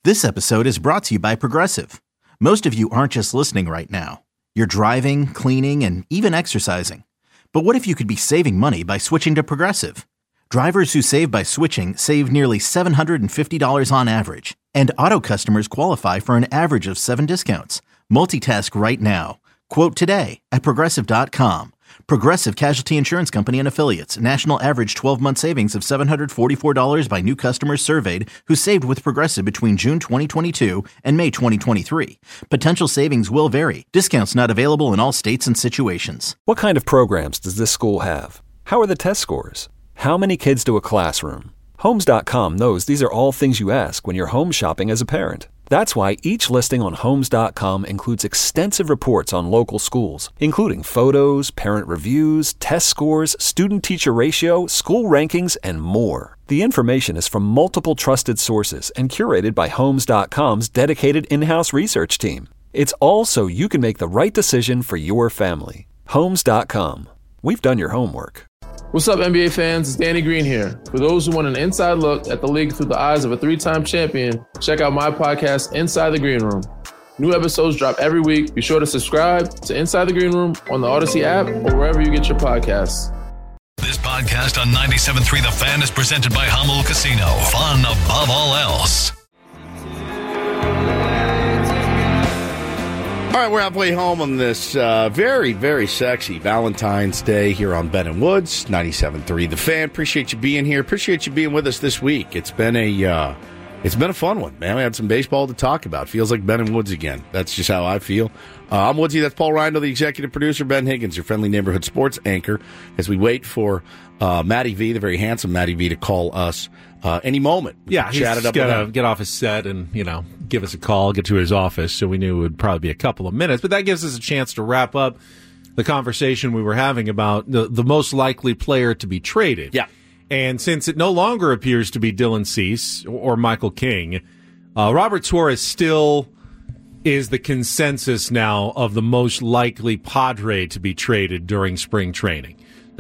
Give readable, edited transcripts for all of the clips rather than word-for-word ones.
This episode is brought to you by Progressive. Most of you aren't just listening right now. You're driving, cleaning, and even exercising. But what if you could be saving money by switching to Progressive? Drivers who save by switching save nearly $750 on average. And auto customers qualify for an average of 7 discounts. Multitask right now. Quote today at Progressive.com. Progressive Casualty Insurance Company and Affiliates. National average 12-month savings of $744 by new customers surveyed who saved with Progressive between June 2022 and May 2023. Potential savings will vary. Discounts not available in all states and situations. What kind of programs does this school have? How are the test scores? How many kids do a classroom? Homes.com knows these are all things you ask when you're home shopping as a parent. That's why each listing on Homes.com includes extensive reports on local schools, including photos, parent reviews, test scores, student-teacher ratio, school rankings, and more. The information is from multiple trusted sources and curated by Homes.com's dedicated in-house research team. It's all so you can make the right decision for your family. Homes.com. We've done your homework. What's up, NBA fans? It's Danny Green here. For those who want an inside look at the league through the eyes of a 3-time champion, check out my podcast, Inside the Green Room. New episodes drop every week. Be sure to subscribe to Inside the Green Room on the Odyssey app or wherever you get your podcasts. This podcast on 97.3 The Fan is presented by Hamel Casino. Fun above all else. All right, we're halfway home on this very, very sexy Valentine's Day here on Ben & Woods, 97.3 The Fan. Appreciate you being here. Appreciate you being with us this week. It's been a fun one, man. We had some baseball to talk about. Feels like Ben & Woods again. That's just how I feel. I'm Woodsy. That's Paul Rindle, the executive producer. Ben Higgins, your friendly neighborhood sports anchor, as we wait for Matty V, the very handsome Matty V, to call us any moment. Yeah, he's got to get off his set and, give us a call, get to his office. So we knew it would probably be a couple of minutes. But that gives us a chance to wrap up the conversation we were having about the most likely player to be traded. Yeah. And since it no longer appears to be Dylan Cease or Michael King, Robert Suarez still is the consensus now of the most likely Padre to be traded during spring training.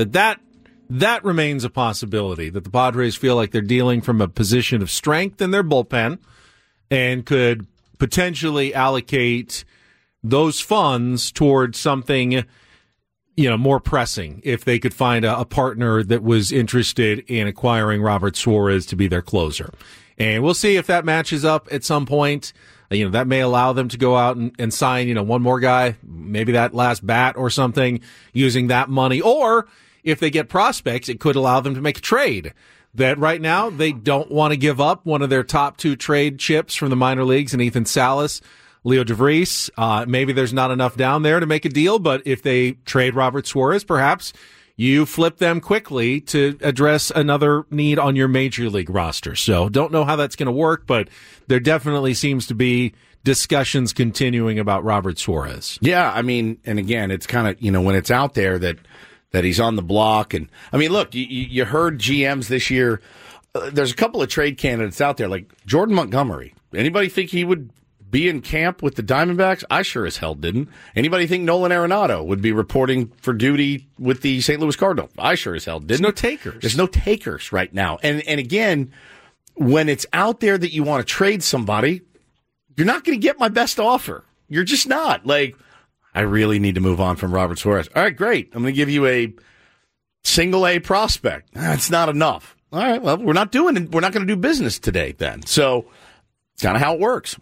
That remains a possibility, that the Padres feel like they're dealing from a position of strength in their bullpen and could potentially allocate those funds towards something, more pressing if they could find a partner that was interested in acquiring Robert Suarez to be their closer. And we'll see if that matches up at some point. That may allow them to go out and sign, one more guy, maybe that last bat or something, using that money. Or if they get prospects, it could allow them to make a trade that right now they don't want to give up one of their top 2 trade chips from the minor leagues, and Ethan Salas, Leo DeVries. Maybe there's not enough down there to make a deal, but if they trade Robert Suarez, perhaps you flip them quickly to address another need on your major league roster. So don't know how that's going to work, but there definitely seems to be discussions continuing about Robert Suarez. Yeah, and again, it's kind of, when it's out there that he's on the block. And, look, you heard GMs this year. There's a couple of trade candidates out there, like Jordan Montgomery. Anybody think he would be in camp with the Diamondbacks? I sure as hell didn't. Anybody think Nolan Arenado would be reporting for duty with the St. Louis Cardinals? I sure as hell didn't. There's no takers. There's no takers right now. And again, when it's out there that you want to trade somebody, you're not going to get my best offer. You're just not. I really need to move on from Robert Suarez. All right, great. I'm going to give you a single A prospect. That's not enough. All right, well, we're not going to do business today then. So it's kind of how it works.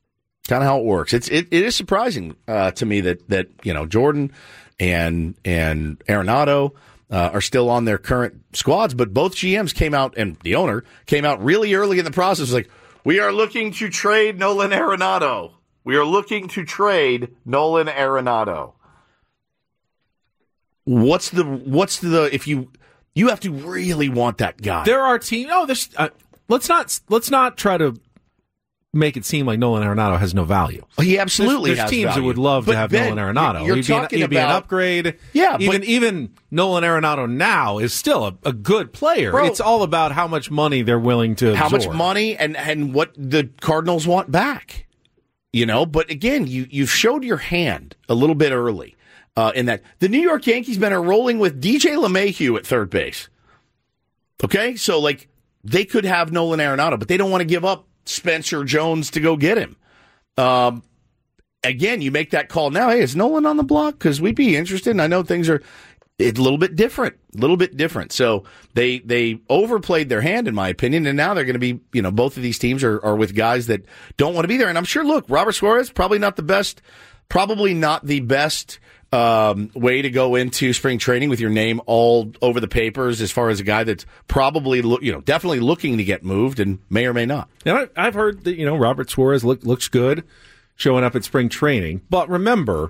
It is surprising to me that Jordan and Arenado are still on their current squads, but both GMs came out, and the owner came out really early in the process, like, we are looking to trade Nolan Arenado. What's the if you have to really want that guy? There are teams. Let's not try to make it seem like Nolan Arenado has no value. He absolutely there's has teams value. That would love to have Ben, Nolan Arenado. He'd be an upgrade. Yeah, even Nolan Arenado now is still a good player. Bro, it's all about how much money they're willing to absorb. How much money and what the Cardinals want back. But again, you showed your hand a little bit early in that the New York Yankees men are rolling with DJ LeMahieu at third base. Okay, so they could have Nolan Arenado, but they don't want to give up Spencer Jones to go get him. Again, you make that call now. Hey, is Nolan on the block? Because we'd be interested. And I know things are a little bit different. So they overplayed their hand, in my opinion, and now they're going to be, both of these teams are with guys that don't want to be there. And I'm sure, look, Robert Suarez, probably not the best way to go into spring training with your name all over the papers as far as a guy that's probably, definitely looking to get moved and may or may not. And I've heard that, Robert Suarez looks good showing up at spring training. But remember,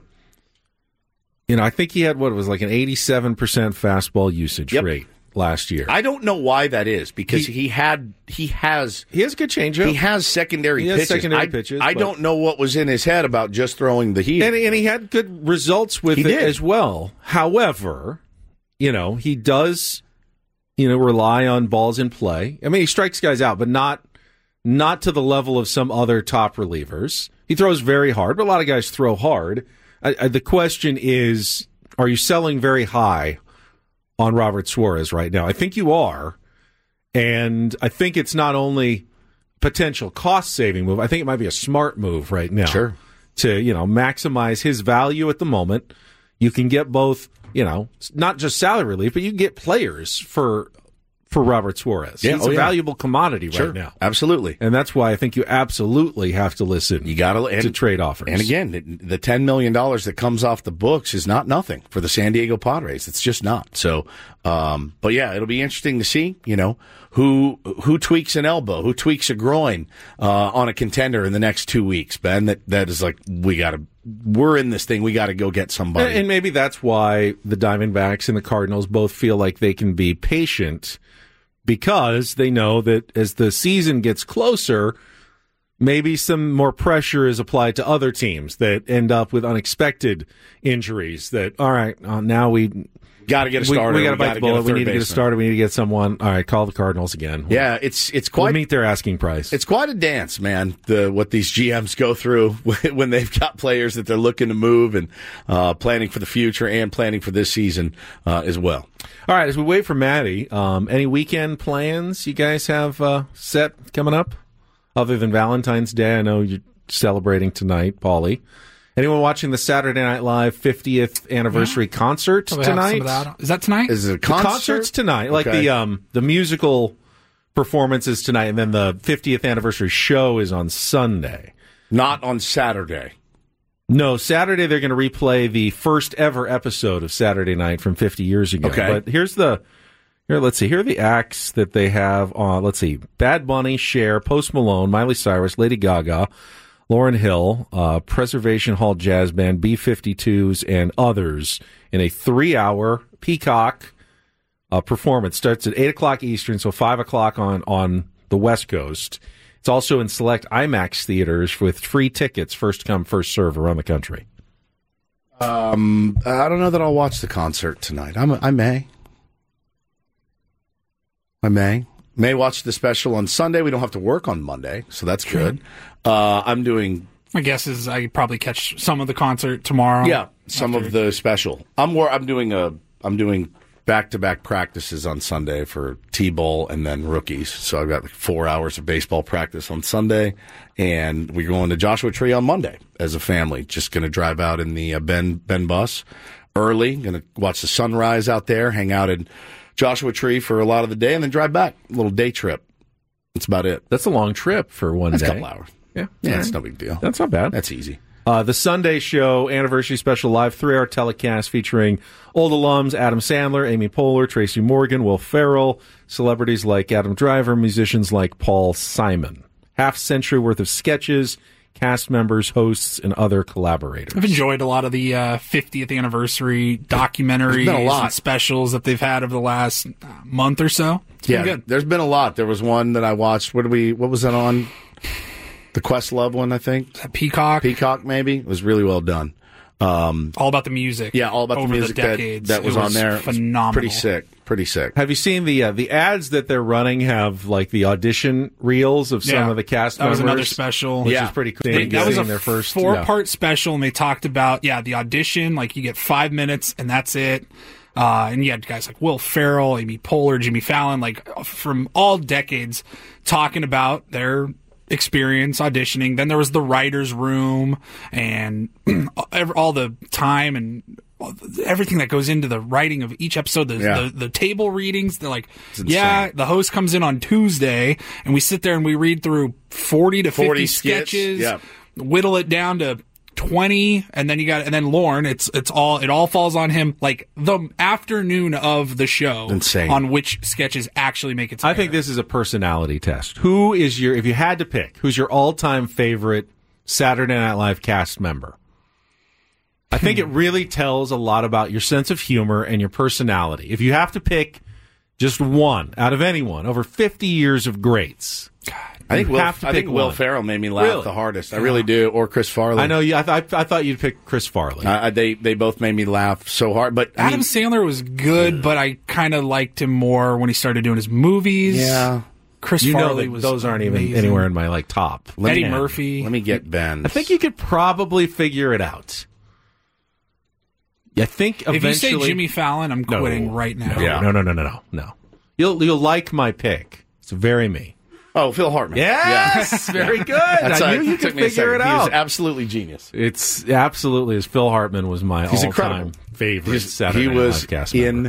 I think he had an 87% fastball usage rate last year. I don't know why that is, because he has a good changeup. He has secondary pitches. I don't know what was in his head about just throwing the heat. And he had good results with it as well. However, he does, rely on balls in play. I mean, he strikes guys out, but not to the level of some other top relievers. He throws very hard, but a lot of guys throw hard. The question is, are you selling very high on Robert Suarez right now? I think you are. And I think it's not only potential cost-saving move, I think it might be a smart move right now. Sure. To, maximize his value at the moment. You can get both, not just salary relief, but you can get players for Robert Suarez. Yeah, He's a valuable commodity right now. Absolutely. And that's why I think you absolutely have to listen to trade offers. And again, the $10 million that comes off the books is not nothing for the San Diego Padres. It's just not. So, but yeah, it'll be interesting to see, who tweaks an elbow, who tweaks a groin on a contender in the next 2 weeks, Ben. That is like, we're in this thing. We got to go get somebody. And maybe that's why the Diamondbacks and the Cardinals both feel like they can be patient, because they know that as the season gets closer, maybe some more pressure is applied to other teams that end up with unexpected injuries. That, all right, now we got to get a starter. We got to bite the bullet. We need to get a starter. We need to get someone. All right, call the Cardinals again. Yeah, it's quite. We'll meet their asking price. It's quite a dance, man. What these GMs go through when they've got players that they're looking to move and planning for the future and planning for this season as well. All right, as we wait for Maddie, any weekend plans you guys have set coming up other than Valentine's Day? I know you're celebrating tonight, Paulie. Anyone watching the Saturday Night Live 50th anniversary concert tonight? Is that tonight? Is it a concert? The concert's tonight. Like the musical performance is tonight, and then the 50th anniversary show is on Sunday. Not on Saturday. No, Saturday they're going to replay the first ever episode of Saturday Night from 50 years ago. Okay. But here are the acts that they have on. Let's see. Bad Bunny, Cher, Post Malone, Miley Cyrus, Lady Gaga, Lauryn Hill, Preservation Hall Jazz Band, B-52s, and others in a 3-hour Peacock performance. Starts at 8 o'clock Eastern, so 5 o'clock on the West Coast. It's also in select IMAX theaters with free tickets, first come, first serve around the country. I don't know that I'll watch the concert tonight. I may. May watch the special on Sunday. We don't have to work on Monday, so that's good. I'm doing. My guess is I could probably catch some of the concert tomorrow. Yeah, some of the special. I'm doing back-to-back practices on Sunday for T-ball and then rookies. So I've got like 4 hours of baseball practice on Sunday, and we're going to Joshua Tree on Monday as a family. Just going to drive out in the Ben bus early. Going to watch the sunrise out there, hang out in Joshua Tree for a lot of the day, and then drive back. A little day trip. That's about it. That's a long trip for one day. That's a couple hours. Yeah, it's no big deal. That's not bad. That's easy. The Sunday show, anniversary special live 3-hour telecast featuring old alums Adam Sandler, Amy Poehler, Tracy Morgan, Will Ferrell, celebrities like Adam Driver, musicians like Paul Simon. Half-century worth of sketches, cast members, hosts, and other collaborators. I've enjoyed a lot of the 50th anniversary documentaries and specials that they've had over the last month or so. It's been good. There's been a lot. There was one that I watched. What was that on? The Questlove one, I think. Peacock, maybe. It was really well done. All about the music. Yeah, all about the music that was on there. Phenomenal. Pretty sick. Have you seen the ads that they're running have like the audition reels of some of the cast members? That was another special. Which is pretty cool. That was a their first 4-part special, and they talked about, the audition. Like, you get 5 minutes, and that's it. And you had guys like Will Ferrell, Amy Poehler, Jimmy Fallon, like from all decades talking about their experience auditioning. Then there was the writer's room and all the time and everything that goes into the writing of each episode, the table readings. They're like, the host comes in on Tuesday and we sit there and we read through 40 to 50 sketches, whittle it down to 20, and then Lorne, it all falls on him like the afternoon of the show. Insane. On which sketches actually make it to I think this is a personality test. Who is if you had to pick, who's your all-time favorite Saturday Night Live cast member? I think it really tells a lot about your sense of humor and your personality. If you have to pick just one out of anyone over 50 years of greats, I think Will Ferrell made me laugh the hardest. I really do. Or Chris Farley. I know. I thought you'd pick Chris Farley. They both made me laugh so hard. But Adam Sandler was good, but I kind of liked him more when he started doing his movies. Yeah. Chris Farley was those aren't amazing. even anywhere in my top. Eddie Murphy. Let me get Ben. I think you could probably figure it out. I think eventually. If you say Jimmy Fallon, I'm quitting right now. No. You'll like my pick. It's very me. Oh, Phil Hartman. Yes, very good. I knew you could figure it out. He was absolutely genius. It's absolutely as Phil Hartman was my all-time favorite Saturday Night Live cast member.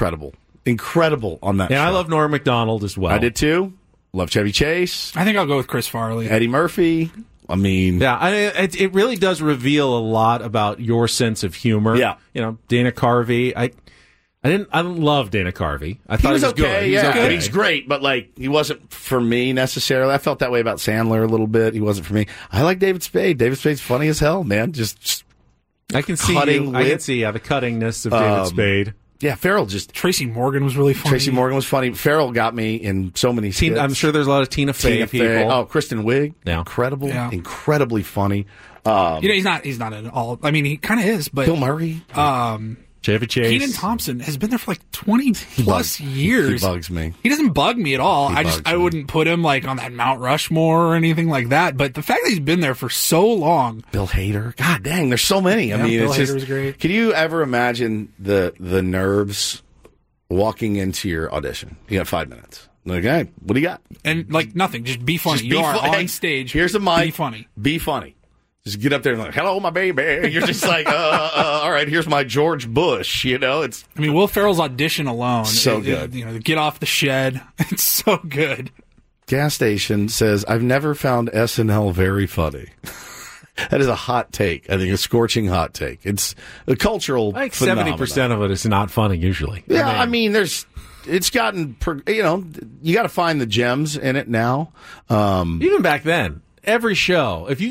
Incredible on that show. I love Norm Macdonald as well. I did too. Love Chevy Chase. I think I'll go with Chris Farley. Eddie Murphy. I mean... Yeah, it really does reveal a lot about your sense of humor. Yeah. Dana Carvey. I didn't love Dana Carvey. I thought he was okay, good. Yeah. He's great, but he wasn't for me necessarily. I felt that way about Sandler a little bit. He wasn't for me. I like David Spade. David Spade's funny as hell, man. Just I can see the cuttingness of David Spade. Yeah, Farrell Tracy Morgan was really funny. Tracy Morgan was funny. Farrell got me in so many skits. I'm sure there's a lot of Tina Fey people. Oh, Kristen Wiig. Yeah. Incredible. Yeah. Incredibly funny. He's not at all. I mean, he kind of is, but Bill Murray. Chevy Chase. Kenan Thompson has been there for 20 plus years. He bugs me. He doesn't bug me at all. I wouldn't put him on that Mount Rushmore or anything like that. But the fact that he's been there for so long. Bill Hader. God dang, there's so many. I mean, Bill Hader's great. Can you ever imagine the nerves walking into your audition? You got 5 minutes. Okay, what do you got? And nothing. Just be funny. You are on stage. Here's a mic. Be funny. Be funny. Just get up there and hello, my baby. You're just all right, here's my George Bush, it's... I mean, Will Ferrell's audition alone. So good. Get off the shed. It's so good. Gas station says, I've never found SNL very funny. That is a hot take. I think a scorching hot take. It's a cultural phenomenon. 70% of it is not funny usually. Yeah, I mean it's gotten, you got to find the gems in it now. Even back then. Every show, if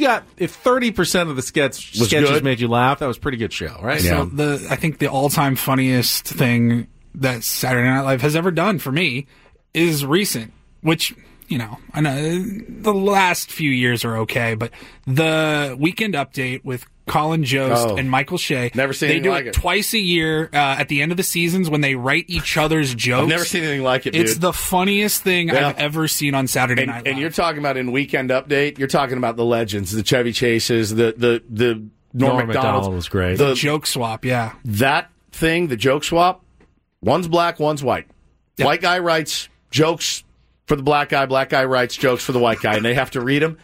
30% of the sketches made you laugh, that was a pretty good show, right? Yeah. So I think the all-time funniest thing that Saturday Night Live has ever done for me is recent, which, I know the last few years are okay, but the Weekend Update with Colin Jost and Michael Shea. Never seen anything like it. They do it twice a year at the end of the seasons when they write each other's jokes. I've never seen anything like it, dude. It's the funniest thing I've ever seen on Saturday Night Live. And you're talking about in Weekend Update, you're talking about the legends, the Chevy Chases, the Norm Macdonald was great. The joke swap, yeah. That thing, the joke swap, one's black, one's white. Yeah. White guy writes jokes for the black guy writes jokes for the white guy, and they have to read them.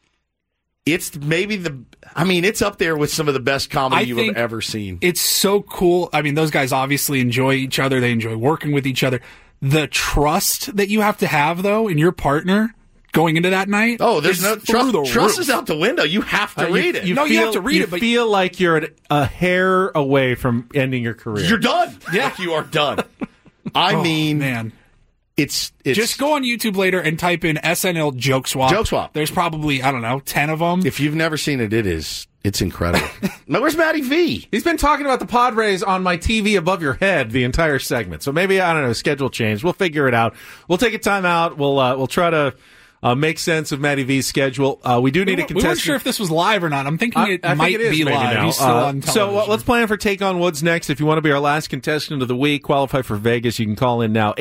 It's maybe it's up there with some of the best comedy you've ever seen. It's so cool. I mean, those guys obviously enjoy each other. They enjoy working with each other. The trust that you have to have, though, in your partner going into that night. Oh, there's no trust. Trust is out the window. You have to read it. You have to read it. But feel like you're a hair away from ending your career. You're done. Yeah, you are done. I mean, man. It's just go on YouTube later and type in SNL joke swap. Joke swap. There's probably 10 of them. If you've never seen it, it's incredible. Now, where's Matty V? He's been talking about the Padres on my TV above your head the entire segment. So maybe schedule change. We'll figure it out. We'll take a time out. We'll try to make sense of Matty V's schedule. We do need a contestant. We weren't sure if this was live or not. I'm thinking it might be live. Now. He's still on television. So let's plan for Take on Woods next. If you want to be our last contestant of the week, qualify for Vegas, you can call in now.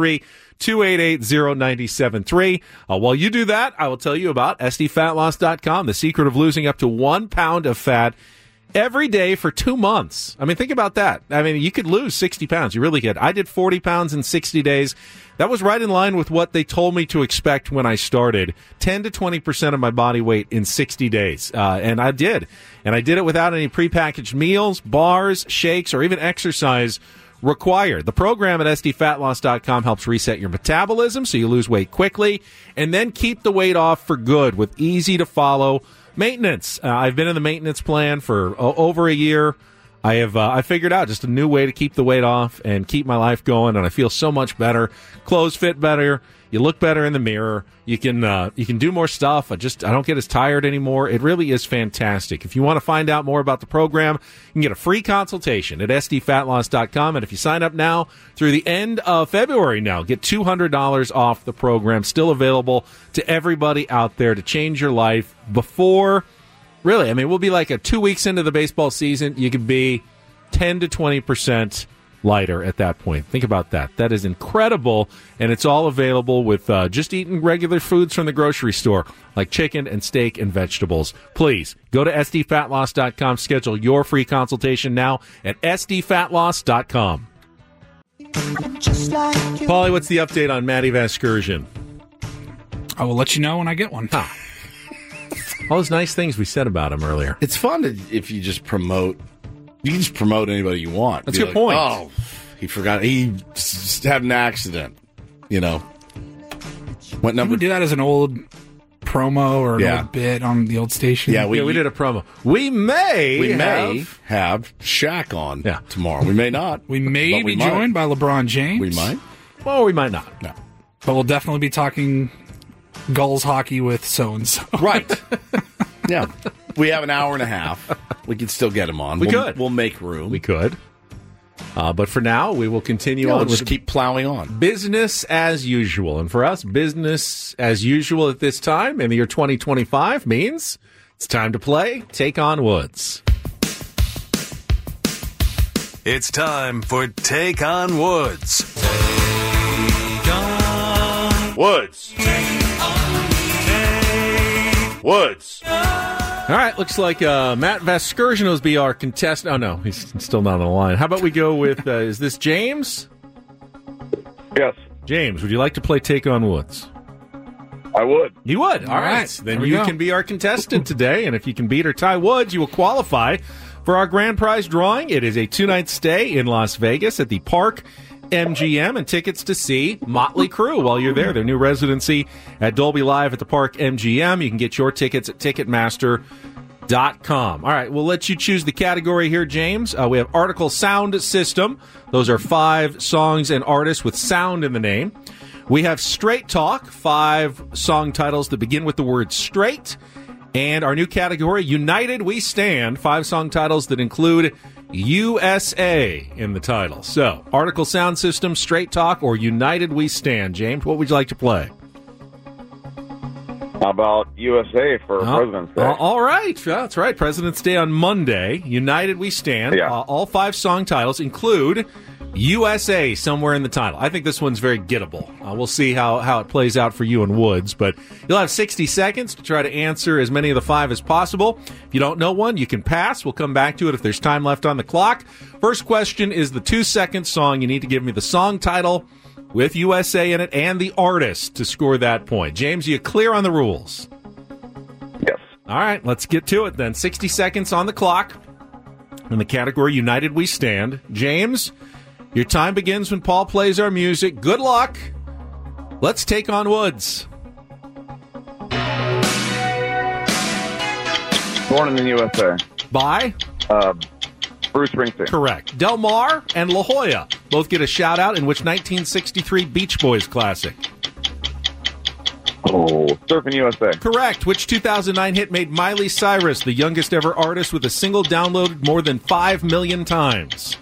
833-288-0973. While you do that, I will tell you about SDFatLoss.com, the secret of losing up to 1 pound of fat every day for 2 months. I mean, think about that. I mean, you could lose 60 pounds. You really could. I did 40 pounds in 60 days. That was right in line with what they told me to expect when I started. 10 to 20% of my body weight in 60 days. And I did. And I did it without any prepackaged meals, bars, shakes, or even exercise required. The program at SDFatLoss.com helps reset your metabolism so you lose weight quickly and then keep the weight off for good with easy-to-follow maintenance. I've been in the maintenance plan for over a year. I figured out just a new way to keep the weight off and keep my life going, and I feel so much better. Clothes fit better. You look better in the mirror. You can do more stuff. I don't get as tired anymore. It really is fantastic. If you want to find out more about the program, you can get a free consultation at SDFatLoss.com. And if you sign up now through the end of February now, get $200 off the program. Still available to everybody out there to change your life before. Really, I mean, we'll be like 2 weeks into the baseball season. You could be 10 to 20% lighter at that point. Think about that. That is incredible, and it's all available with just eating regular foods from the grocery store, like chicken and steak and vegetables. Please, go to SDFatLoss.com. Schedule your free consultation now at SDFatLoss.com. Paulie, what's the update on Matty Vasgersian? I will let you know when I get one. All those nice things we said about him earlier. It's fun if you just promote. You can just promote anybody you want. That's your point. Oh, he forgot. He had an accident. What number? We do that as an old promo or an old bit on the old station. Yeah, we did a promo. We may have Shaq on tomorrow. We may not. We may be joined by LeBron James. We might. Well, we might not. No. But we'll definitely be talking Gulls hockey with so-and-so. Right. Yeah. We have an hour and a half. We could still get him on. We'll make room. We could. But for now, we will continue on. We'll just keep plowing on. Business as usual. And for us, business as usual at this time in the year 2025 means it's time to play Take On Woods. It's time for Take On Woods. Take on Woods. Woods. All right, looks like Matt Vasgersian will be our contestant. Oh, no, he's still not on the line. How about we go with, is this James? Yes. James, would you like to play Take On Woods? I would. You would? All right. Then you can be our contestant today, and if you can beat or tie Woods, you will qualify for our grand prize drawing. It is a 2-night stay in Las Vegas at the Park MGM and tickets to see Motley Crue while you're there. Their new residency at Dolby Live at the Park MGM. You can get your tickets at Ticketmaster.com. All right, we'll let you choose the category here, James. We have Article Sound System. Those are 5 songs and artists with sound in the name. We have Straight Talk, 5 song titles that begin with the word straight. And our new category, United We Stand, 5 song titles that include USA in the title. So, Article Sound System, Straight Talk, or United We Stand. James, what would you like to play? How about USA for President's Day? All right. That's right. President's Day on Monday. United We Stand. Yeah. All 5 song titles include USA somewhere in the title. I think this one's very gettable. We'll see how it plays out for you and Woods, but you'll have 60 seconds to try to answer as many of the 5 as possible. If you don't know one, you can pass. We'll come back to it if there's time left on the clock. First question is the 2-second song. You need to give me the song title with USA in it and the artist to score that point. James, are you clear on the rules? Yes. All right, let's get to it then. 60 seconds on the clock. In the category United We Stand. James, your time begins when Paul plays our music. Good luck. Let's take on Woods. Born in the USA. By? Bruce Springsteen. Correct. Del Mar and La Jolla both get a shout-out in which 1963 Beach Boys classic? Oh, Surfing USA. Correct. Which 2009 hit made Miley Cyrus the youngest ever artist with a single downloaded more than 5 million times?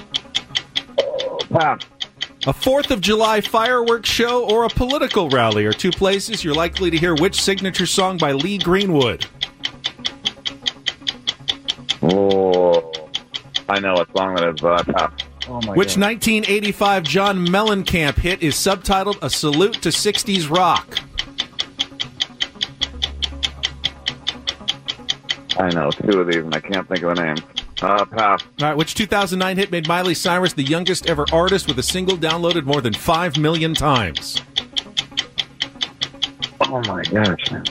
Pass. A 4th of July fireworks show or a political rally are 2 places you're likely to hear which signature song by Lee Greenwood? Oh, I know a song that is pass. Oh my Which God. 1985 John Mellencamp hit is subtitled A Salute to 60s Rock? I know 2 of these, and I can't think of a name. Pass. All right, which 2009 hit made Miley Cyrus the youngest ever artist with a single downloaded more than 5 million times? Oh, my gosh, man.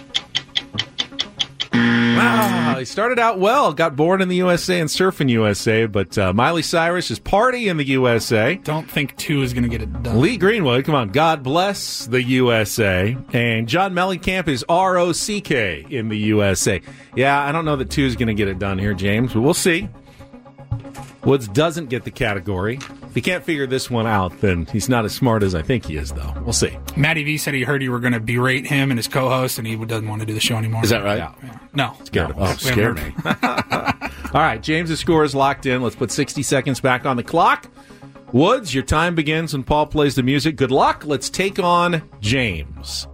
Wow, he started out well, got born in the USA and surf in USA, but Miley Cyrus is Party in the USA. Don't think 2 is going to get it done. Lee Greenwood, come on, God Bless the USA. And John Mellencamp is ROCK in the USA. Yeah, I don't know that 2 is going to get it done here, James, but we'll see. Woods doesn't get the category. If he can't figure this one out, then he's not as smart as I think he is, though. We'll see. Matty V said he heard you were going to berate him and his co-host, and he doesn't want to do the show anymore. Is that right? Yeah. No. Scared him. Oh, scared me. All right, James' score is locked in. Let's put 60 seconds back on the clock. Woods, your time begins when Paul plays the music. Good luck. Let's take on James.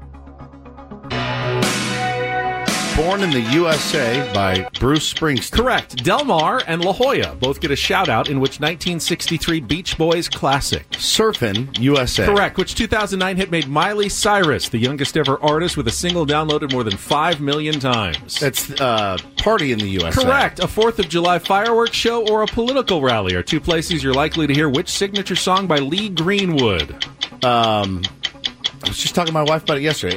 Born in the USA by Bruce Springsteen. Correct. Del Mar and La Jolla both get a shout-out in which 1963 Beach Boys classic? Surfin' USA. Correct. Which 2009 hit made Miley Cyrus the youngest ever artist with a single downloaded more than 5 million times? That's Party in the USA. Correct. A 4th of July fireworks show or a political rally are 2 places you're likely to hear which signature song by Lee Greenwood? I was just talking to my wife about it yesterday.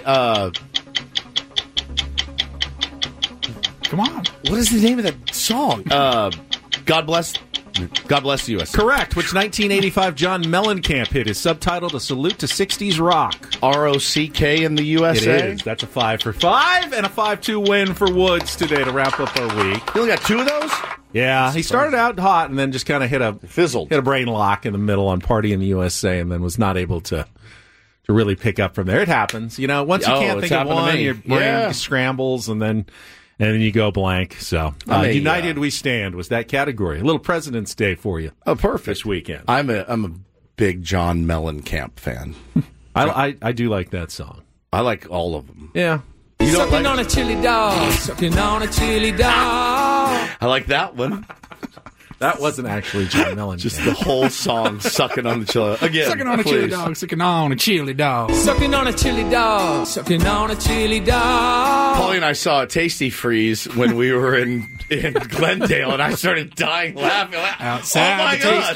Come on. What is the name of that song? God Bless the USA. Correct. Which 1985 John Mellencamp hit is subtitled A Salute to 60s Rock? ROCK in the USA. It is. That's a 5 for 5 and a 5-2 win for Woods today to wrap up our week. You only got 2 of those? Yeah, he started out hot and then just kind of hit a brain lock in the middle on Party in the USA and then was not able to really pick up from there. It happens. You know, once you can't think of one, your brain scrambles and then you go blank. So, United We Stand was that category. A little President's Day for you. Oh, perfect. This weekend. I'm a big John Mellencamp fan. I do like that song. I like all of them. Yeah. Sucking on a chili dog. Sucking on a chili dog. I like that one. That wasn't actually John Mellencamp. Just the whole song, sucking on the chili. Again, sucking on a chili dog, sucking on a chili dog. Sucking on a chili dog, sucking on a chili dog. Paulie and I saw a Tasty Freeze when we were in Glendale, and I started dying laughing. Outside oh my the God. Tasty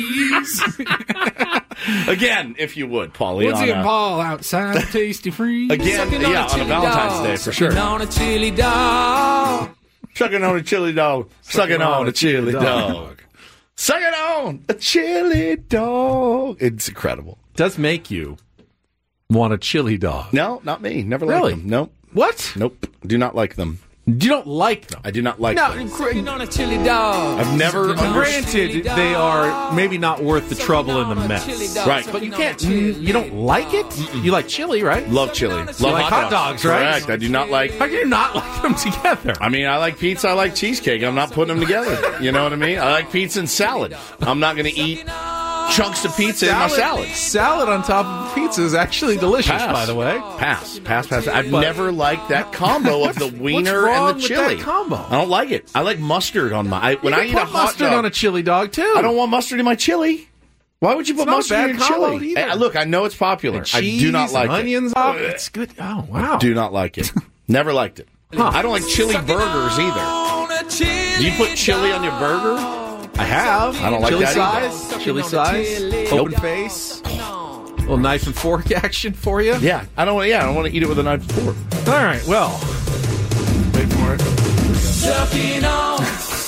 Freeze. Again, if you would, Paulie. Woodsy and Paul outside the Tasty Freeze. Again, on a Valentine's Day, for sure. Sucking on a chili dog. Sucking on a chili dog. Sucking on a chili dog. Sucking on a chili dog. It's incredible. It does make you want a chili dog. No, not me. Never Really? liked them. Nope. What? Nope. Do not like them. You don't like them? I do not like them. Sucking on a chili dog. I've never Granted, they are maybe not worth the trouble and the mess. Right. But you can't. You don't like it? Mm-mm. You like chili, right? Love chili. Love like hot dogs, right? Correct. I do not like. How can you not like them together? I mean, I like pizza. I like cheesecake. I'm not putting them together. You know what I mean? I like pizza and salad. I'm not going to eat chunks of pizza in my salad. Salad on top of pizza is actually delicious, by the way. Pass. I've never liked that combo of the wiener and the chili. With that combo? I don't like it. I like mustard on my. When I eat a hot mustard dog, on a chili dog too. I don't want mustard in my chili. Why would you put mustard in combo chili? either. Hey, look, I know it's popular. And I do not like onions it. Off. It's good. Oh wow. I do not like it. Never liked it. Huh. I don't like chili burgers either. Do you put chili on your burger? I have. I don't like chili that size. either. Chili size. Open face. Little knife and fork action for you. Yeah, I don't want to eat it with a knife and fork. All right. Well, wait for it. Sucking on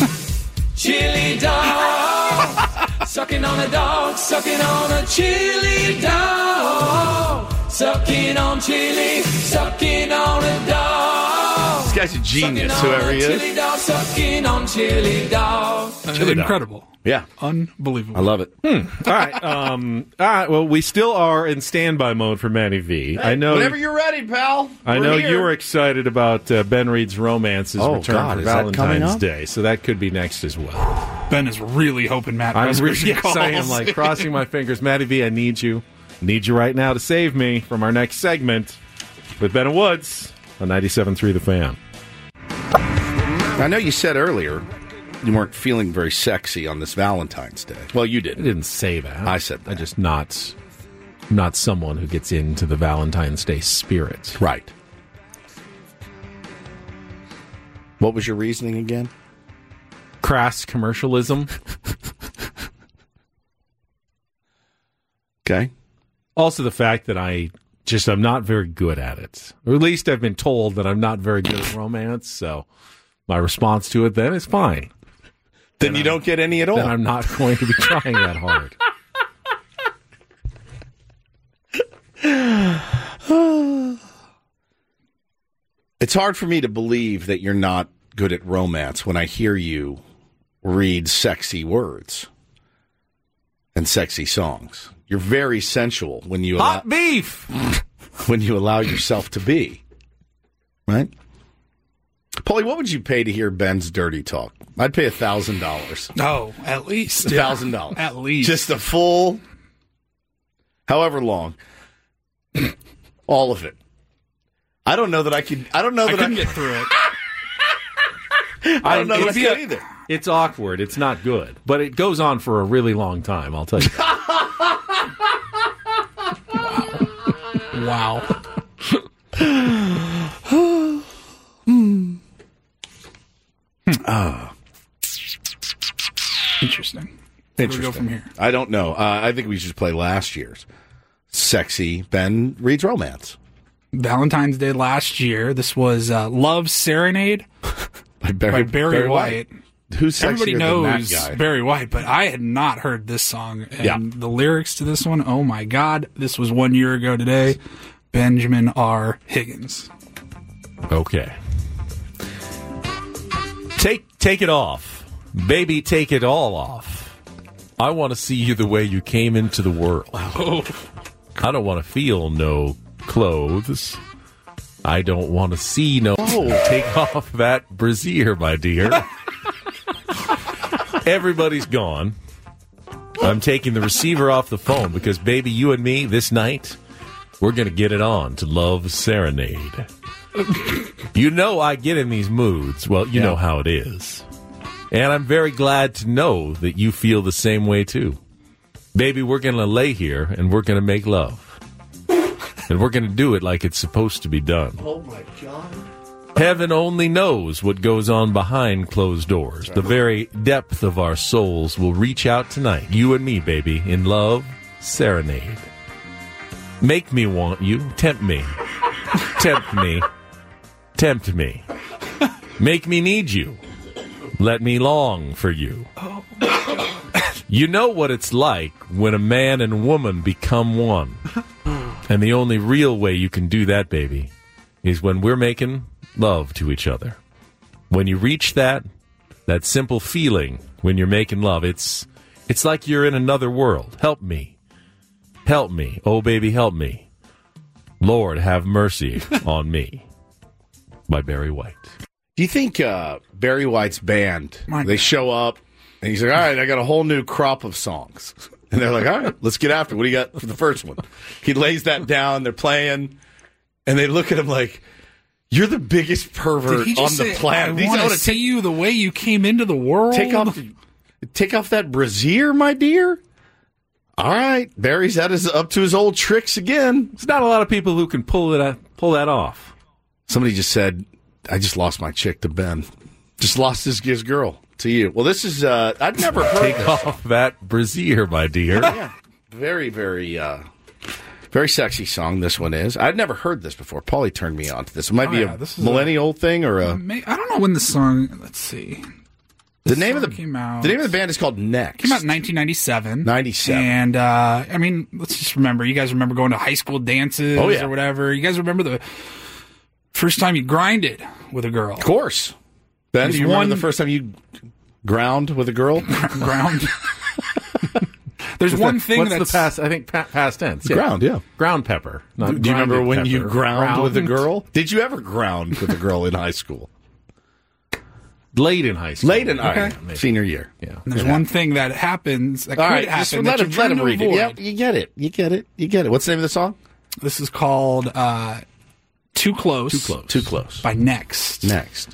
chili dog. Sucking on a dog. Sucking on a chili dog. Sucking on chili. Sucking on a dog. This guy's a genius, whoever he is. Chili dog. Sucking on chili dog. Incredible. Yeah. Unbelievable. I love it. All right. All right. Well, we still are in standby mode for Matty V. Hey, I know. Whenever you're ready, pal. I know you were excited about Ben Reed's Romance's return for Valentine's Day, so that could be next as well. Ben is really hoping Matt I'm Rasmussen really calls. I am like crossing my fingers. Matty V, I need you. I need you right now to save me from our next segment with Ben and Woods on 97.3 The Fan. I know you said earlier you weren't feeling very sexy on this Valentine's Day. Well, you I didn't. didn't say that. I said that. I just not someone who gets into the Valentine's Day spirit. Right. What was your reasoning again? Crass commercialism. Okay. Also the fact that I'm not very good at it. Or at least I've been told that I'm not very good at romance, so my response to it then is fine. Then you don't get any at all. Then I'm not going to be trying that hard. It's hard for me to believe that you're not good at romance when I hear you read sexy words and sexy songs. You're very sensual when you Hot beef! When you allow yourself to be. Right? Paulie, what would you pay to hear Ben's dirty talk? I'd pay $1,000. No, at least. $1,000. At least. Just a full, however long. All of it. I don't know that I could. I don't know that I couldn't get through it. I don't know that I could either. It's awkward. It's not good. But it goes on for a really long time, I'll tell you. Wow. Interesting. Where do we go from here? I don't know. I think we should play last year's Sexy Ben Reads Romance. Valentine's Day last year. This was Love Serenade by Barry White. Who's Everybody sexier knows than that guy? Barry White, but I had not heard this song. And the lyrics to this one, oh my God. This was 1 year ago today. Benjamin R. Higgins. Okay. Take it off. Baby, take it all off. I want to see you the way you came into the world. Oh. I don't want to feel no clothes. I don't want to see no... Take off that brassiere, my dear. Everybody's gone. I'm taking the receiver off the phone because, baby, you and me, this night, we're going to get it on to Love Serenade. You know I get in these moods. Well, you know how it is. And I'm very glad to know that you feel the same way, too. Baby, we're going to lay here, and we're going to make love. And we're going to do it like it's supposed to be done. Oh, my God. Heaven only knows what goes on behind closed doors. The very depth of our souls will reach out tonight. You and me, baby, in Love Serenade. Make me want you. Tempt me. Tempt me. Tempt me. Make me need you. Let me long for you. You know what it's like when a man and woman become one. And the only real way you can do that, baby, is when we're making love to each other. When you reach that simple feeling when you're making love, it's like you're in another world. Help me. Help me. Oh, baby, help me. Lord, have mercy on me. By Barry White. Do you think Barry White's band, they show up, and he's like, all right, I got a whole new crop of songs. And they're like, all right, let's get after it. What do you got for the first one? He lays that down, they're playing, and they look at him like, you're the biggest pervert on the planet. I want to see you the way you came into the world. Take off that brassiere, my dear. All right, Barry's up to his old tricks again. There's not a lot of people who can pull that off. Somebody just said, I just lost my chick to Ben. Just lost his girl to you. Well, this is, I've never heard Take off that brassiere, my dear. Yeah. Very, very, very sexy song this one is. I'd never heard this before. Paulie turned me on to this. It might be a millennial thing or a... I don't know when the song... Let's see. The name of the band is called Next. Came out in 1997. 97. And, I mean, let's just remember. You guys remember going to high school dances or whatever. You guys remember the first time you grinded with a girl. Of course. Ben, do you remember the first time you ground with a girl? Ground? There's one thing what's that's... the past, I think past tense. Ground, yeah. Ground pepper. Do you remember when you ground with a girl? Did you ever ground with a girl in high school? Late in high school. Senior year. Yeah. There's one thing that happens that All could right, happen. let him read it. Yep, you get it. What's the name of the song? This is called Too Close. Too Close. By Next. Next.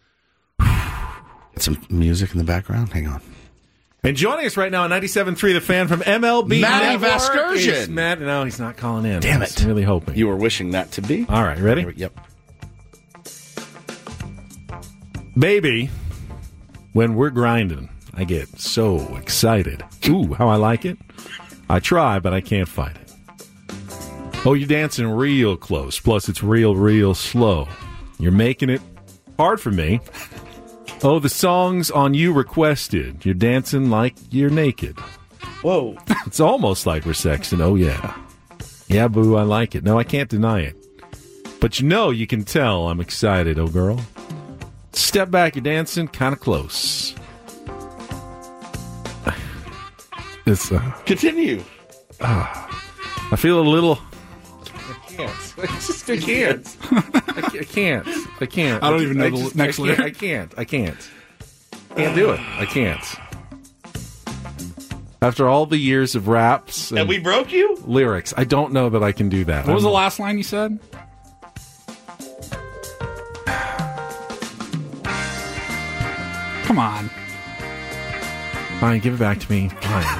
Get some music in the background. Hang on. And joining us right now on 97.3 The Fan from MLB Matty Network Vasgersian. is Matt. No, he's not calling in. Damn it. I'm really hoping. You were wishing that to be. All right, ready? Yep. Baby, when we're grinding, I get so excited. Ooh, how I like it. I try, but I can't fight it. Oh, you're dancing real close. Plus, it's real slow. You're making it hard for me. Oh, the songs on you requested. You're dancing like you're naked. Whoa. It's almost like we're sexing. Oh, yeah. Yeah, boo, I like it. No, I can't deny it. But you can tell I'm excited, oh girl. Step back, you're dancing kind of close. It's Continue. I feel a little... I can't. I can't. I don't even know the next lyric. I can't. Can't do it. I can't. After all the years of raps And we broke you? lyrics, I don't know that I can do that. What was the last line you said? Come on. Fine, give it back to me. Fine.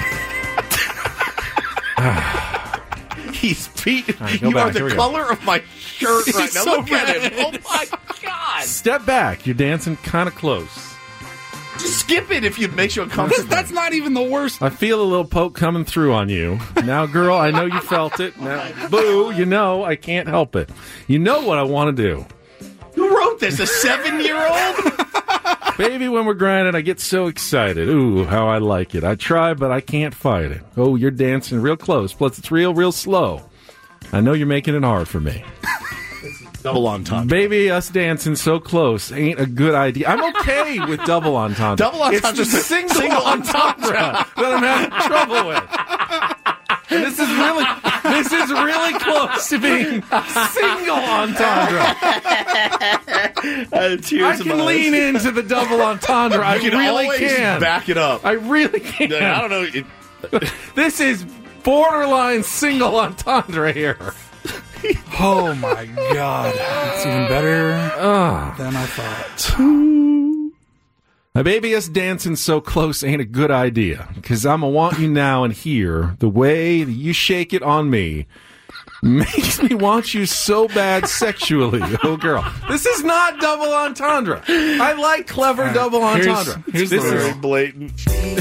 He's Pete. Right, go you back. are the Here we go. color of my shirt right He's now. so Look at red. him. Oh, my God. Step back. You're dancing kind of close. Just skip it if it makes you uncomfortable. That's not even the worst. I feel a little poke coming through on you. Now, girl, I know you felt it. Now, boo, I can't help it. You know what I want to do. Who wrote this? A 7-year-old? Baby, when we're grinding, I get so excited. Ooh, how I like it. I try, but I can't fight it. Oh, you're dancing real close. Plus, it's real slow. I know you're making it hard for me. Double entendre. Baby, us dancing so close ain't a good idea. I'm okay with double entendre. Double entendre It's the is a single entendre that I'm having trouble with. And this is really close to being single entendre. I can lean into the double entendre. I You can really always can. back it up. I really can. I don't know. This is borderline single entendre here. Oh my God. It's even better than I thought. My baby, us dancing so close ain't a good idea, because I'm going to want you now and here. The way that you shake it on me makes me want you so bad sexually. Oh, girl. This is not double entendre. I like clever double entendre. Here's this the is Very blatant.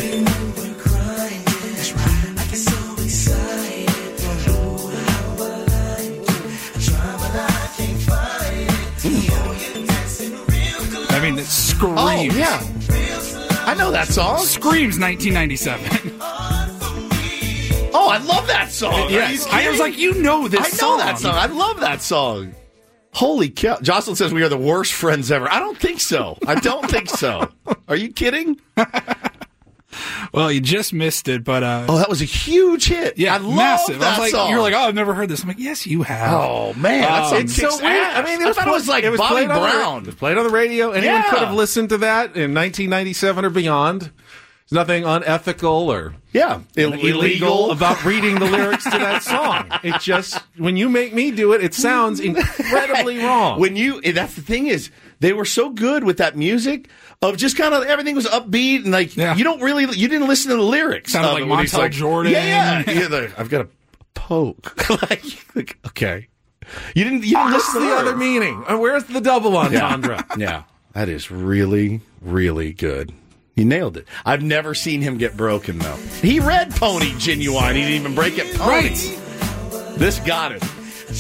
I mean, it screams. Oh, yeah. I know that song. Screams 1997. Oh, I love that song. Yes. I was like, you know this I song. know that song. I love that song. Holy cow. Jocelyn says we are the worst friends ever. I don't think so. I don't think so. Are you kidding? Well, you just missed it, but Oh, that was a huge hit. yeah, I love massive. that I was like, song. you're like, oh, I've never heard this. I'm like, yes, you have. Oh, man. That song it's kicks so weird. ass. I mean, I thought it was like Bobby played on Brown. it was played on the radio. Anyone Yeah. could have listened to that in 1997 or beyond. There's nothing unethical or Yeah. illegal about reading the lyrics to that song. It just, when you make me do it, it sounds incredibly wrong. That's the thing is, they were so good with that music of just kind of everything was upbeat and like Yeah. you didn't listen to the lyrics. Sounded of like it when he's Montel Jordan. Yeah. I've got a poke. like, okay. You didn't listen What's to the other meaning? And where's the double entendre? Yeah. That is really, really good. He nailed it. I've never seen him get broken, though. He read Pony Genuine. He didn't even break it. Pony. Right. This got it.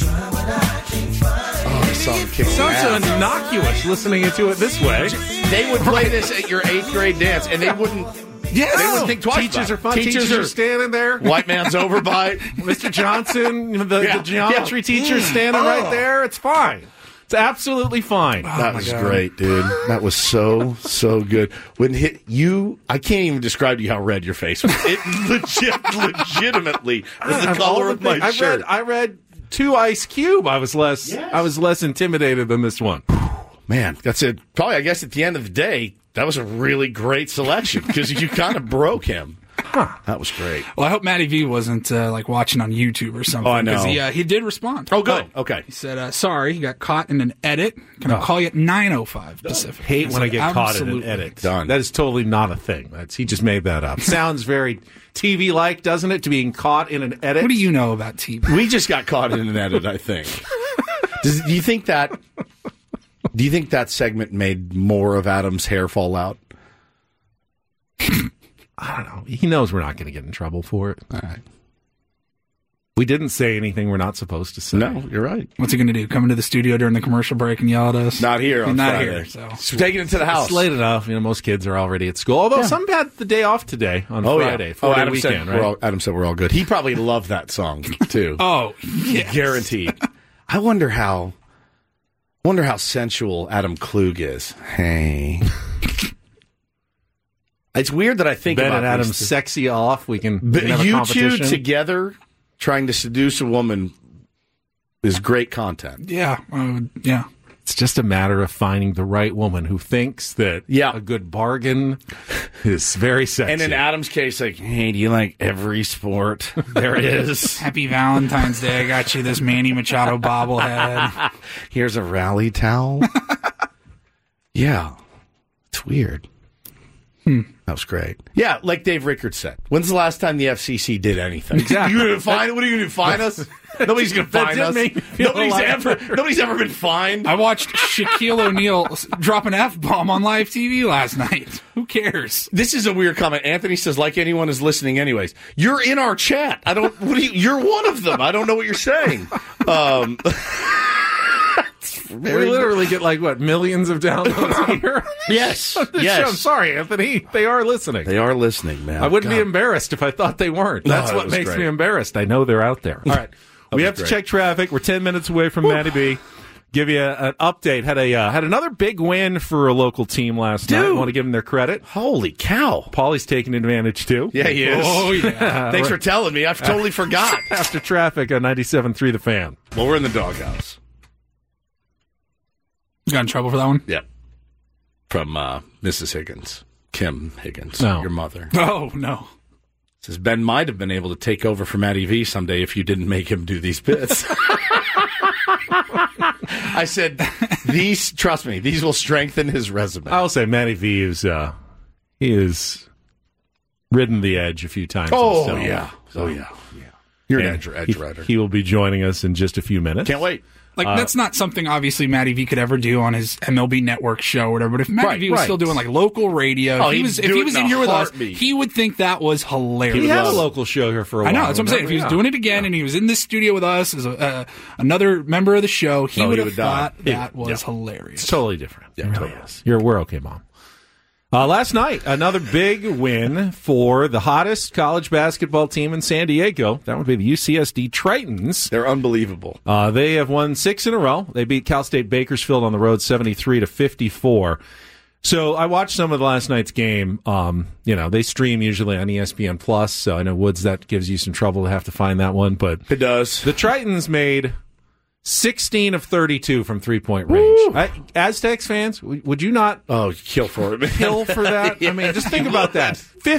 Oh, this song kicks Sounds so ass. innocuous listening to it this way. They would play this at your 8th grade dance, and they wouldn't. Yes. They wouldn't think twice. Teachers about are it. fun. Teachers are standing there. White man's overbite. Mr. Johnson, the Yeah, geometry yeah. teacher standing right there. It's fine. It's absolutely fine. That was great, dude. That was so good. When hit you, I can't even describe to you how red your face was. It legitimately was the color of my shirt. I read 2 Ice Cube. I was less intimidated than this one. Man, that's it. Probably, I guess, at the end of the day, that was a really great selection because you kind of broke him. That was great. Well, I hope Matty V wasn't like watching on YouTube or something. Oh, I know. Because he did respond. Oh, good. Okay. He said, sorry, he got caught in an edit. Can I call you at 9:05 Pacific? Hate when I get caught in an Absolutely. edit. Done. That is totally not a thing. He just made that up. Sounds very TV-like, doesn't it, to being caught in an edit? What do you know about TV? We just got caught in an edit, I think. Do you think that Do you think that segment made more of Adam's hair fall out? I don't know. He knows we're not going to get in trouble for it. All right. We didn't say anything we're not supposed to say. No, you're right. What's he going to do? Come into the studio during the commercial break and yell at us? Not here on Not Friday. here. So He's taking it to the house. It's late enough. Most kids are already at school. Although some had the day off today on Friday. Yeah. For the Adam weekend, said right? Adam said we're all good. He probably loved that song too. Oh, yes. Guaranteed. I wonder how sensual Adam Klug is. Hey. It's weird that I think Ben about and Adam's sexy off. We can But have a you two competition. together trying to seduce a woman is great content. Yeah. Yeah. It's just a matter of finding the right woman who thinks that a good bargain is very sexy. And in Adam's case, like, hey, do you like every sport there is? Happy Valentine's Day. I got you this Manny Machado bobblehead. Here's a rally towel. Yeah. It's weird. That was great. Yeah, like Dave Rickard said. When's the last time the FCC did anything? Exactly. What are you going to fine us? Nobody's going to fine us. Nobody's ever been fined. I watched Shaquille O'Neal drop an F-bomb on live TV last night. Who cares? This is a weird comment. Anthony says, like anyone is listening anyways. You're in our chat. You're one of them. I don't know what you're saying. We literally get millions of downloads here. Yes. Yes. I'm sorry, Anthony. They are listening. They are listening, man. I wouldn't be embarrassed if I thought they weren't. That's what makes me embarrassed. I know they're out there. All right. We have to check traffic. We're 10 minutes away from Matty B. Give you an update. Had another big win for a local team last night. Want to give them their credit. Holy cow. Paulie's taking advantage, too. Yeah, he is. Oh, yeah. Thanks for telling me. I've totally forgot. After traffic on 97.3 The Fan. Well, we're in the doghouse. You got in trouble for that one? Yep. From Mrs. Higgins. Kim Higgins, No. your mother. Oh, no. Says Ben might have been able to take over for Matty V someday if you didn't make him do these bits. I said, trust me, these will strengthen his resume. I'll say Matty V is he has ridden the edge a few times. Oh, himself. yeah. So, You're an and edge rider. He will be joining us in just a few minutes. Can't wait. That's not something, obviously, Matty V could ever do on his MLB Network show or whatever. But if Matty V was still doing, local radio, if he was in here with us, he would think that was hilarious. He had a local show here for a while. I know, that's what I'm saying. If he was doing it again and he was in this studio with us as another member of the show, he would have thought that was hilarious. It's totally different. Yeah, it really is. We're okay, Mom. Last night, another big win for the hottest college basketball team in San Diego. That would be the UCSD Tritons. They're unbelievable. They have won 6 in a row. They beat Cal State Bakersfield on the road 73-54. So I watched some of last night's game. They stream usually on ESPN Plus. So I know Woods, that gives you some trouble to have to find that one, but it does. The Tritons made 16 of 32 from 3-point range. Aztecs fans, would you not kill for it, man. Kill for that? Yes, I mean, just think about that.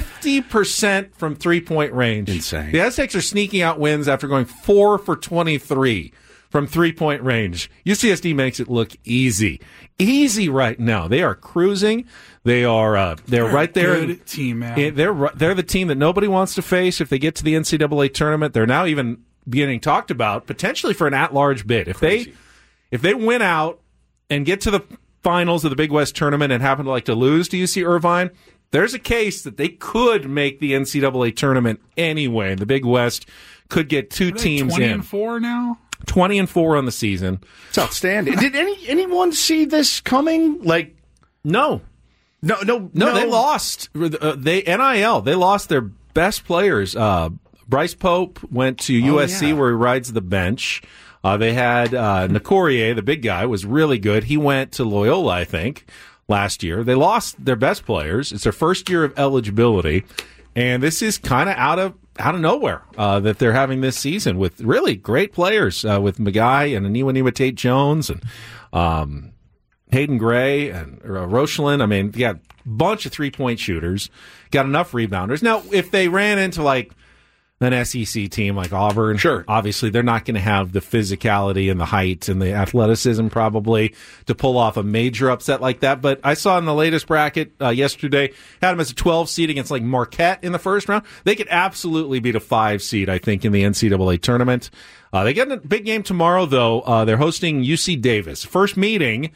50% from 3-point range. Insane. The Aztecs are sneaking out wins after going 4 for 23 from 3-point range. UCSD makes it look easy. Easy right now. They are cruising. They're right there. Good team, man. They're the team that nobody wants to face if they get to the NCAA tournament. They're now even being talked about potentially for an at-large bid. If they win out and get to the finals of the Big West tournament and happen to lose to UC Irvine, there's a case that they could make the NCAA tournament anyway. The Big West could get two teams 20 in. 20-4 now? 20-4 on the season. It's outstanding. Did anyone see this coming? No. No, they lost. They lost their best players. Bryce Pope went to USC where he rides the bench. They had Nicourier, the big guy, was really good. He went to Loyola, I think, last year. They lost their best players. It's their first year of eligibility, and this is kind of out of nowhere that they're having this season with really great players with Magai and Aniwa Tate Jones and Hayden Gray and Rochelin. I mean, you got a bunch of 3-point shooters, got enough rebounders. Now, if they ran into an SEC team like Auburn, sure, obviously they're not going to have the physicality and the height and the athleticism probably to pull off a major upset like that. But I saw in the latest bracket yesterday, had them as a 12 seed against Marquette in the first round. They could absolutely beat a 5 seed, I think, in the NCAA tournament. They get a big game tomorrow, though. They're hosting UC Davis. First meeting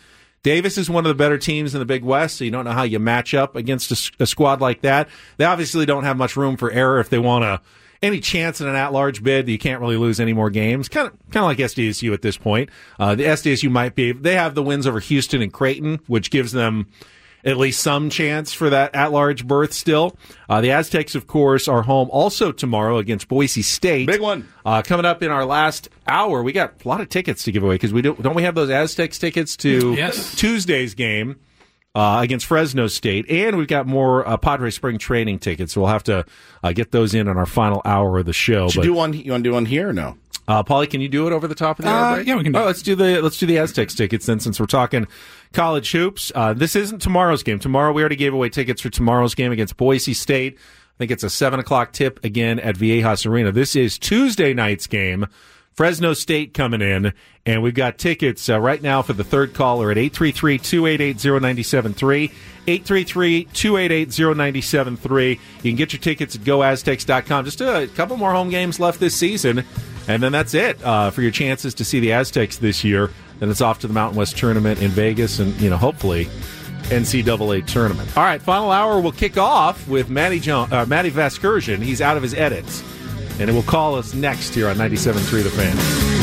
Davis is one of the better teams in the Big West, so you don't know how you match up against a squad like that. They obviously don't have much room for error if they want any chance in an at-large bid. You can't really lose any more games. Kind of like SDSU at this point. The SDSU they have the wins over Houston and Creighton, which gives them at least some chance for that at-large berth still. The Aztecs, of course, are home also tomorrow against Boise State. Big one. Coming up in our last hour, we got a lot of tickets to give away because don't we have those Aztecs tickets to Tuesday's game against Fresno State, and we've got more Padre Spring Training tickets. So we'll have to get those in on our final hour of the show. You want to do one here or no? Paulie, can you do it over the top of the hour break? Yeah, we can do it. Let's do the Aztecs tickets then, since we're talking college hoops. This isn't tomorrow's game. Tomorrow we already gave away tickets for tomorrow's game against Boise State. I think it's a 7 o'clock tip again at Viejas Arena. This is Tuesday night's game. Fresno State coming in, and we've got tickets right now for the third caller at 833-288-0973, 833-288-0973. You can get your tickets at goaztecs.com. Just a couple more home games left this season, and then that's it for your chances to see the Aztecs this year. Then it's off to the Mountain West Tournament in Vegas and, hopefully NCAA tournament. All right, final hour will kick off with Matty Vasgersian. He's out of his edits, and it will call us next here on 97.3 The Fan.